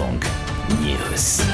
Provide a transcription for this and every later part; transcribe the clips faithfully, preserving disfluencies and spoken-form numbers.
Deutschlandfunk News.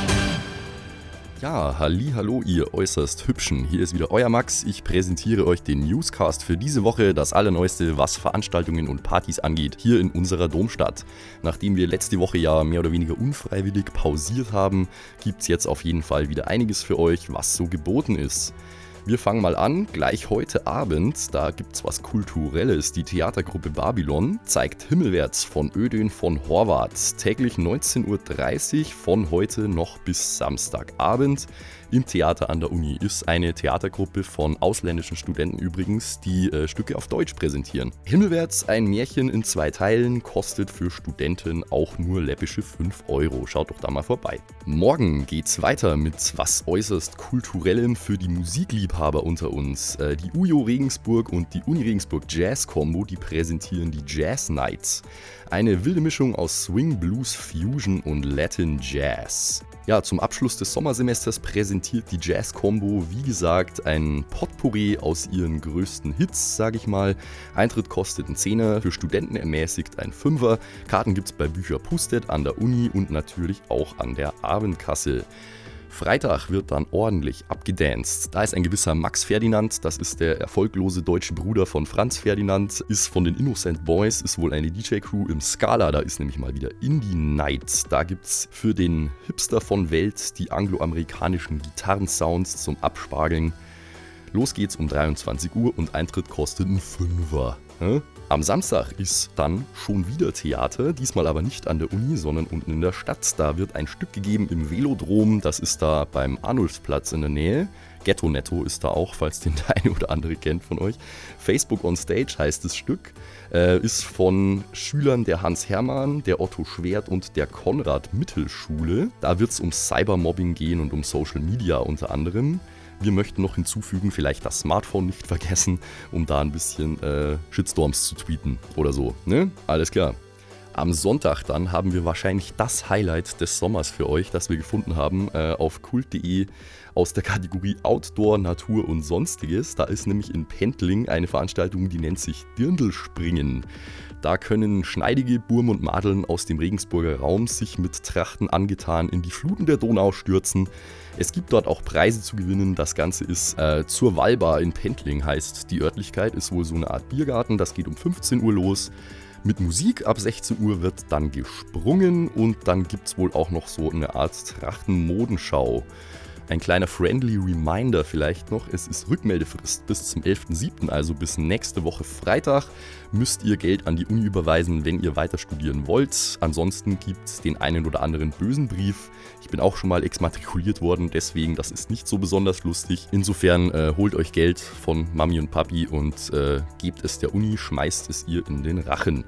Ja, hallihallo ihr äußerst Hübschen. Hier ist wieder euer Max. Ich präsentiere euch den Newscast für diese Woche, das Allerneueste, was Veranstaltungen und Partys angeht, hier in unserer Domstadt. Nachdem wir letzte Woche ja mehr oder weniger unfreiwillig pausiert haben, gibt's jetzt auf jeden Fall wieder einiges für euch, was so geboten ist. Wir fangen mal an, gleich heute Abend, da gibt's was Kulturelles. Die Theatergruppe Babylon zeigt Himmelwärts von Ödön von Horvath. Täglich neunzehn Uhr dreißig von heute noch bis Samstagabend. Im Theater an der Uni ist eine Theatergruppe von ausländischen Studenten übrigens, die äh, Stücke auf Deutsch präsentieren. Himmelwärts, ein Märchen in zwei Teilen, kostet für Studenten auch nur läppische fünf Euro. Schaut doch da mal vorbei. Morgen geht's weiter mit was äußerst Kulturellem für die Musikliebhaber unter uns. Äh, die U J O Regensburg und die Uni Regensburg Jazz Combo, die präsentieren die Jazz Nights. Eine wilde Mischung aus Swing, Blues, Fusion und Latin Jazz. Ja, zum Abschluss des Sommersemesters präsentiert die Jazz Combo, wie gesagt, ein Potpourri aus ihren größten Hits, sage ich mal. Eintritt kostet einen Zehner, für Studenten ermäßigt ein Fünfer. Karten gibt's bei Bücher Pustet an der Uni und natürlich auch an der Abendkasse. Freitag wird dann ordentlich abgedanced. Da ist ein gewisser Max Ferdinand, das ist der erfolglose deutsche Bruder von Franz Ferdinand, ist von den Innocent Boys, ist wohl eine D J-Crew im Scala, da ist nämlich mal wieder Indie Night. Da gibt's für den Hipster von Welt die angloamerikanischen Gitarrensounds zum Abspargeln. Los geht's um dreiundzwanzig Uhr und Eintritt kostet einen Fünfer. Am Samstag ist dann schon wieder Theater, diesmal aber nicht an der Uni, sondern unten in der Stadt. Da wird ein Stück gegeben im Velodrom, das ist da beim Arnulfsplatz in der Nähe. Ghetto Netto ist da auch, falls den der eine oder andere kennt von euch. Facebook on Stage heißt das Stück, äh, ist von Schülern der Hans-Hermann, der Otto Schwert und der Konrad-Mittelschule. Da wird es um Cybermobbing gehen und um Social Media unter anderem. Wir möchten noch hinzufügen, vielleicht das Smartphone nicht vergessen, um da ein bisschen äh, Shitstorms zu tweeten oder so, ne? Alles klar. Am Sonntag dann haben wir wahrscheinlich das Highlight des Sommers für euch, das wir gefunden haben äh, auf kult punkt de aus der Kategorie Outdoor, Natur und Sonstiges. Da ist nämlich in Pendling eine Veranstaltung, die nennt sich Dirndlspringen. Da können schneidige Burm und Madeln aus dem Regensburger Raum sich mit Trachten angetan in die Fluten der Donau stürzen. Es gibt dort auch Preise zu gewinnen. Das Ganze ist äh, zur Wallbar in Pendling, heißt die Örtlichkeit, ist wohl so eine Art Biergarten. Das geht um fünfzehn Uhr los. Mit Musik ab sechzehn Uhr wird dann gesprungen und dann gibt es wohl auch noch so eine Art Trachtenmodenschau. Ein kleiner friendly Reminder vielleicht noch, es ist Rückmeldefrist bis zum elften siebten, also bis nächste Woche Freitag müsst ihr Geld an die Uni überweisen, wenn ihr weiter studieren wollt. Ansonsten gibt es den einen oder anderen bösen Brief. Ich bin auch schon mal exmatrikuliert worden, deswegen das ist nicht so besonders lustig. Insofern äh, holt euch Geld von Mami und Papi und äh, gebt es der Uni, schmeißt es ihr in den Rachen.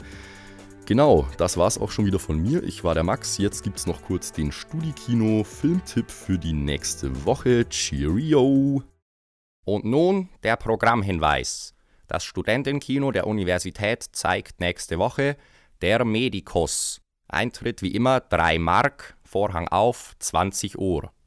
Genau, das war's auch schon wieder von mir. Ich war der Max. Jetzt gibt's noch kurz den Studi-Kino-Filmtipp für die nächste Woche. Cheerio! Und nun der Programmhinweis. Das Studentenkino der Universität zeigt nächste Woche Der Medicus. Eintritt wie immer drei Mark, Vorhang auf, zwanzig Uhr.